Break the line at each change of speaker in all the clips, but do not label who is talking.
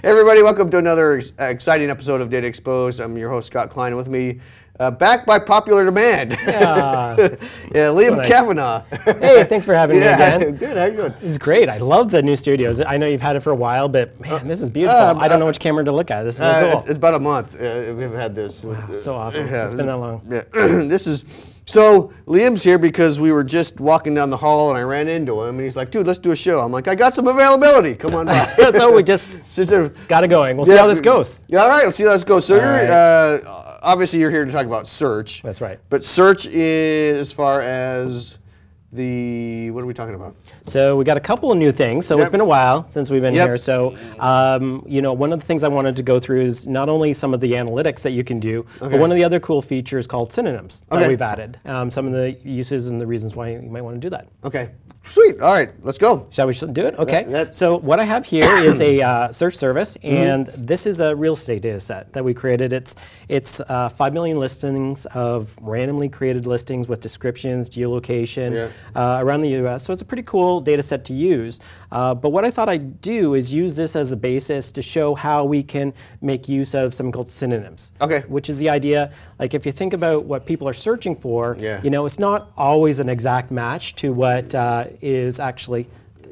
everybody, welcome to another exciting episode of Data Exposed. I'm your host, Scott Klein. With me, back by popular demand.
Yeah.
Liam
nice.
Kavanaugh.
Hey, thanks for having me again.
Good, how you doing?
This is great. I love the new studios. I know you've had it for a while, but man, this is beautiful. I don't know which camera to look at. This is so cool.
It's about a month we've had this.
Wow, so awesome. It's been that long.
Yeah. So Liam's here because we were just walking down the hall and I ran into him and he's like, dude, let's do a show. I'm like, I got some availability. Come on by.
So we just got it going. We'll see how this goes.
Yeah, all right, let's see how this goes. So
Right.
obviously you're here to talk about search.
That's right.
But search is as far as what are we talking about?
So we got a couple of new things. So it's been a while since we've been here. So one of the things I wanted to go through is not only some of the analytics that you can do, but one of the other cool features called synonyms that we've added. Some of the uses and the reasons why you might want to do that.
Okay, sweet. All right, let's go.
Shall we do it? Okay. So what I have here is a search service, and this is a real estate data set that we created. It's 5 million listings of randomly created listings with descriptions, geolocation around the U.S. So it's a pretty cool data set to use. But what I thought I'd do is use this as a basis to show how we can make use of something called synonyms.
Okay.
Which is the idea, like if you think about what people are searching for, it's not always an exact match to what is actually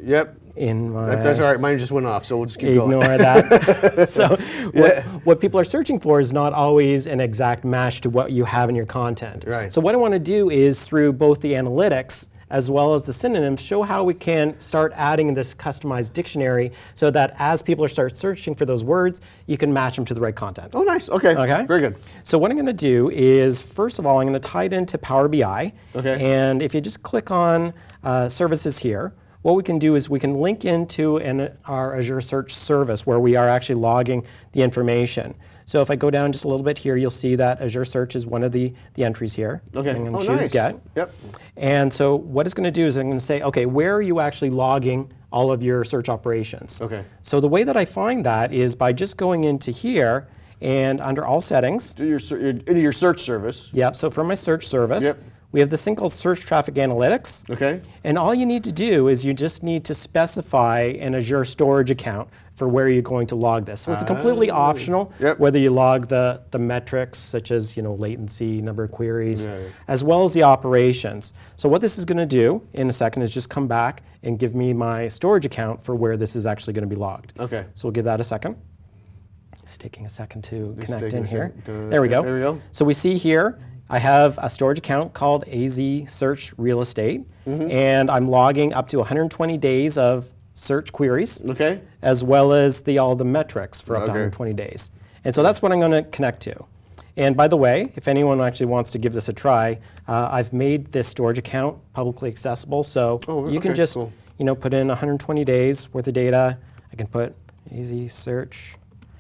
in my...
That's all right, mine just went off, so we'll just keep going.
Ignore that. So what people are searching for is not always an exact match to what you have in your content.
Right.
So what I want to do is through both the analytics as well as the synonyms, show how we can start adding this customized dictionary so that as people start searching for those words, you can match them to the right content.
Oh, nice. Okay. Very good.
So what I'm going to do is, first of all, I'm going to tie it into Power BI.
Okay.
And if you just click on services here, what we can do is we can link into our Azure Search service where we are actually logging the information. So if I go down just a little bit here, you'll see that Azure Search is one of the entries here.
Okay.
I'm going to choose Get.
Yep.
And so what it's going to do is I'm going to say, okay, where are you actually logging all of your search operations?
Okay.
So the way that I find that is by just going into here and under All Settings.
Into your search service.
Yep. So from my search service. We have this thing called Search Traffic Analytics.
Okay.
And all you need to do is you just need to specify an Azure storage account for where you're going to log this. So it's completely optional whether you log the metrics such as latency, number of queries, as well as the operations. So what this is going to do in a second is just come back and give me my storage account for where this is actually going to be logged.
Okay.
So we'll give that a second. It's taking a second to connect in here. There we go.
There we go.
So we see here, I have a storage account called AZ Search Real Estate, and I'm logging up to 120 days of search queries, as well as all the metrics for up to 120 days. And so that's what I'm going to connect to. And by the way, if anyone actually wants to give this a try, I've made this storage account publicly accessible, so you can just put in 120 days worth of data. I can put AZ Search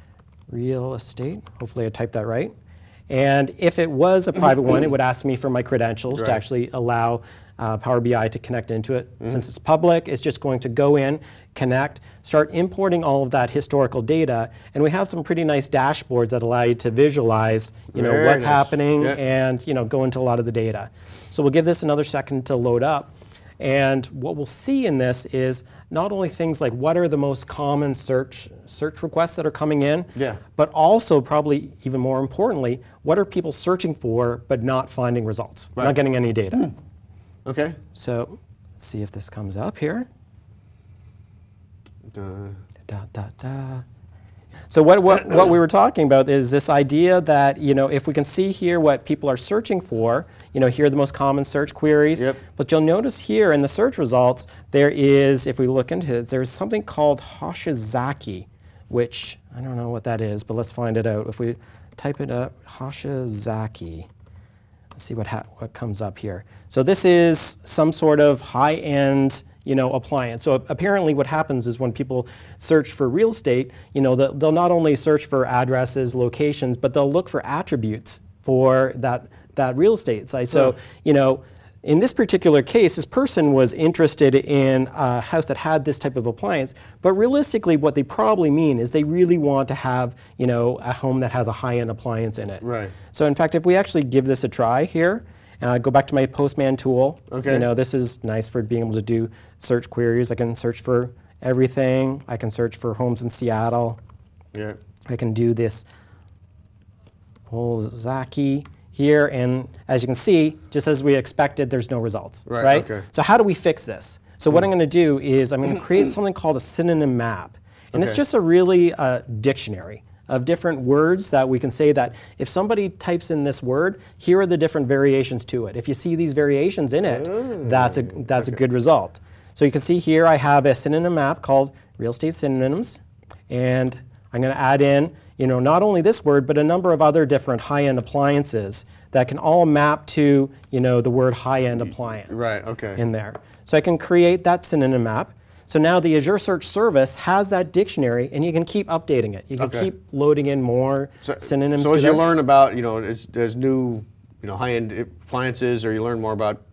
Real Estate. Hopefully I typed that right. And if it was a private one, it would ask me for my credentials to actually allow Power BI to connect into it. Since it's public, it's just going to go in, connect, start importing all of that historical data, and we have some pretty nice dashboards that allow you to visualize, what's happening and go into a lot of the data. So we'll give this another second to load up. And what we'll see in this is not only things like what are the most common search requests that are coming in, but also probably even more importantly, what are people searching for but not finding results, not getting any data.
Okay.
So let's see if this comes up here. So what we were talking about is this idea that if we can see here what people are searching for, here are the most common search queries. But you'll notice here in the search results there is, if we look into it, there's something called Hoshizaki, which I don't know what that is, but let's find it out. If we type it up, Hoshizaki, let's see what comes up here. So this is some sort of high-end appliance. So apparently what happens is when people search for real estate, they'll not only search for addresses, locations, but they'll look for attributes for that real estate site. So, in this particular case, this person was interested in a house that had this type of appliance, but realistically what they probably mean is they really want to have, a home that has a high-end appliance in it.
Right.
So in fact, if we actually give this a try here, go back to my Postman tool. This is nice for being able to do search queries. I can search for everything. I can search for homes in Seattle.
Yeah.
I can do this whole Zaki here, and as you can see, just as we expected, there's no results.
Right, okay.
So how do we fix this? So what I'm going to do is I'm going to create something called a synonym map. And it's
Okay.
just a really dictionary of different words that we can say that if somebody types in this word, here are the different variations to it. If you see these variations in it, that's a good result. So you can see here I have a synonym map called real estate synonyms, and I'm going to add in, not only this word, but a number of other different high-end appliances that can all map to, the word high-end appliance
Right, okay.
in there. So I can create that synonym map. So now the Azure Search Service has that dictionary, and you can keep updating it. You can
Okay.
keep loading in more synonyms.
So
to
as you
there.
learn about, as new, high-end appliances, or you learn more about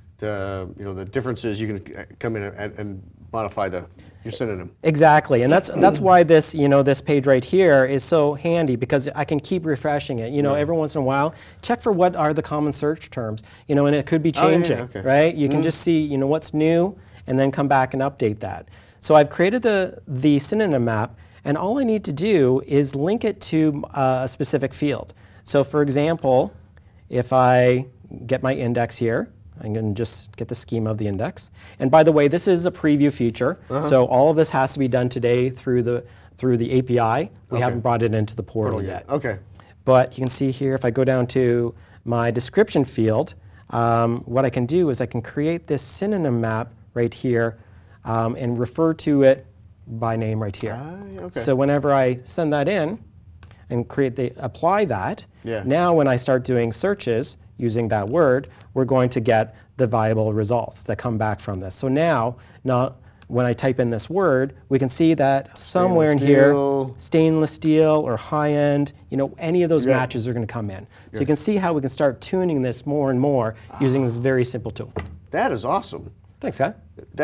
the differences, you can come in and modify your synonym.
Exactly, and that's why this this page right here is so handy, because I can keep refreshing it. Every once in a while, check for what are the common search terms. And it could be
Oh, yeah,
changing,
okay.
right? You can just see what's new, and then come back and update that. So I've created the synonym map, and all I need to do is link it to a specific field. So for example, if I get my index here, I'm going to just get the schema of the index. And by the way, this is a preview feature, so all of this has to be done today through the API. We haven't brought it into the portal yet.
Okay.
But you can see here, if I go down to my description field, what I can do is I can create this synonym map right here and refer to it by name right here.
Okay.
So whenever I send that in and apply that,
Yeah.
now when I start doing searches using that word, we're going to get the viable results that come back from this. So now, when I type in this word, we can see that somewhere in here, stainless steel or high-end, any of those matches are going to come in. So you can see how we can start tuning this more and more using this very simple tool.
That is awesome.
Thanks, Scott.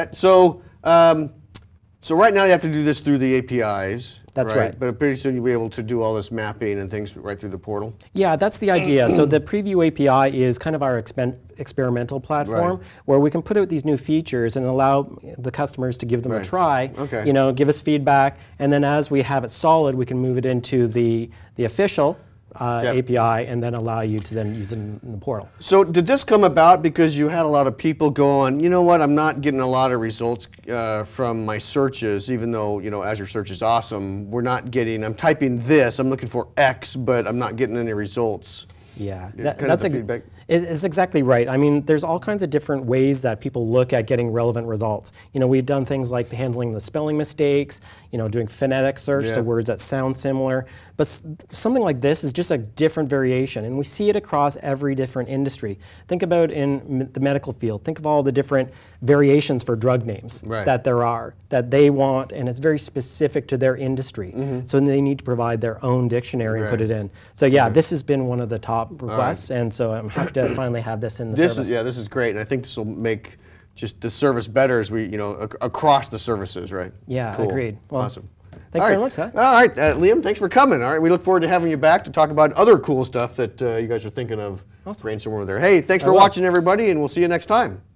So right now you have to do this through the APIs.
That's right.
But pretty soon you'll be able to do all this mapping and things right through the portal.
Yeah, that's the idea. So the Preview API is kind of our experimental platform where we can put out these new features and allow the customers to give them a try,
Okay.
give us feedback, and then as we have it solid, we can move it into the official API and then allow you to then use it in the portal.
So did this come about because you had a lot of people going, you know what, I'm not getting a lot of results from my searches, even though, Azure Search is awesome. I'm typing this, I'm looking for X, but I'm not getting any results.
Yeah,
That's feedback.
It's exactly right. I mean, there's all kinds of different ways that people look at getting relevant results. We've done things like handling the spelling mistakes, doing phonetic search, so words that sound similar. But something like this is just a different variation, and we see it across every different industry. Think about in the medical field. Think of all the different variations for drug names that there are, that they want, and it's very specific to their industry. So they need to provide their own dictionary and put it in. So yeah, this has been one of the top requests, and so I'm happy to finally have this in the service.
This is great, and I think this will make just the service better as we, across the services, right?
Yeah,
Cool.
agreed. Well,
Awesome.
Thanks very much, Scott.
All right, Liam, thanks for coming. All right, we look forward to having you back to talk about other cool stuff that you guys are thinking of brainstorming over there. Hey, thanks for watching, everybody, and we'll see you next time.